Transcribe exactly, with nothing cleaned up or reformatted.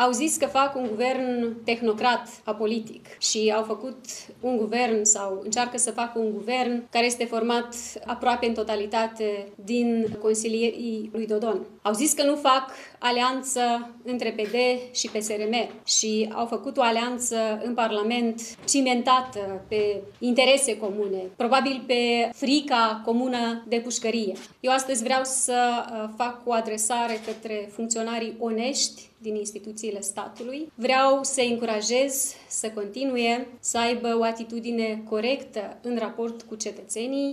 au zis că fac un guvern tehnocrat apolitic și au făcut un guvern sau încearcă să facă un guvern care este format aproape în totalitate din consilierii lui Dodon. Au zis că nu fac alianță între P D și P S R M și au făcut o alianță în Parlament cimentată pe interese comune, probabil pe frica comună de pușcărie. Eu astăzi vreau să fac o adresare către funcționarii onești din instituțiile statului. Vreau să-i încurajez să continue să aibă o atitudine corectă în raport cu cetățenii,